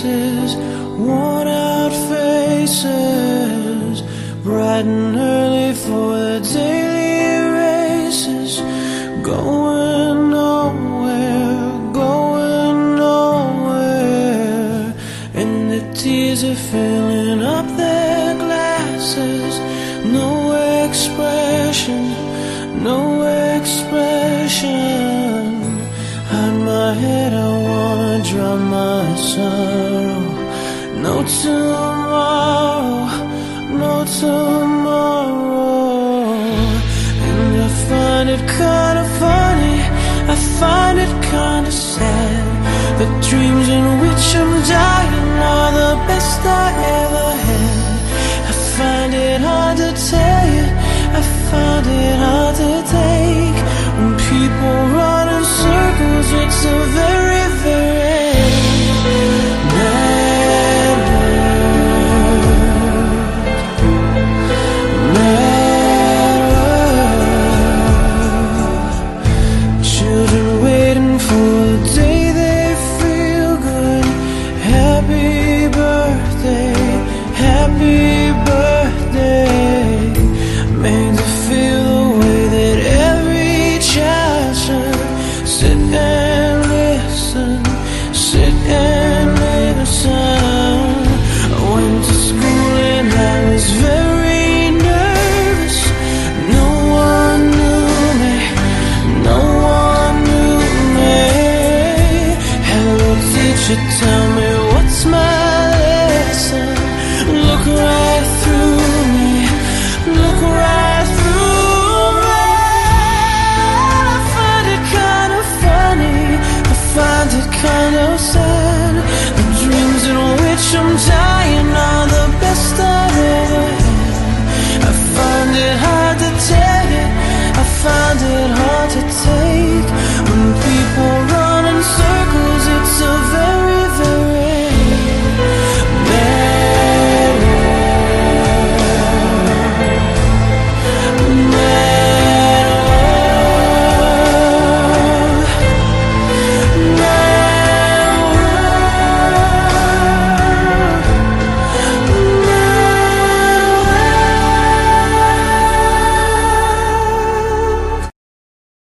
places, worn out faces, bright and early for the daily races, going nowhere, going nowhere, and the tears are filling up their glasses. No expression, no expression. Hide my head, I wanna drown my sorrow. No tomorrow, no tomorrow. And I find it kinda funny, I find it kinda sad. The dreams in which I'm dying are the best I ever had. I find it hard to tell you, I find it hard to take. When people run in circles, it's a very, very mad world. Mad world. Children waiting for the day they feel good. Happy birthday, happy birthday. Made to feel the way that every child should. Sit and listen, sit and listen. I went to school and I was very nervous. No one knew me, no one knew me. Hello teacher, tell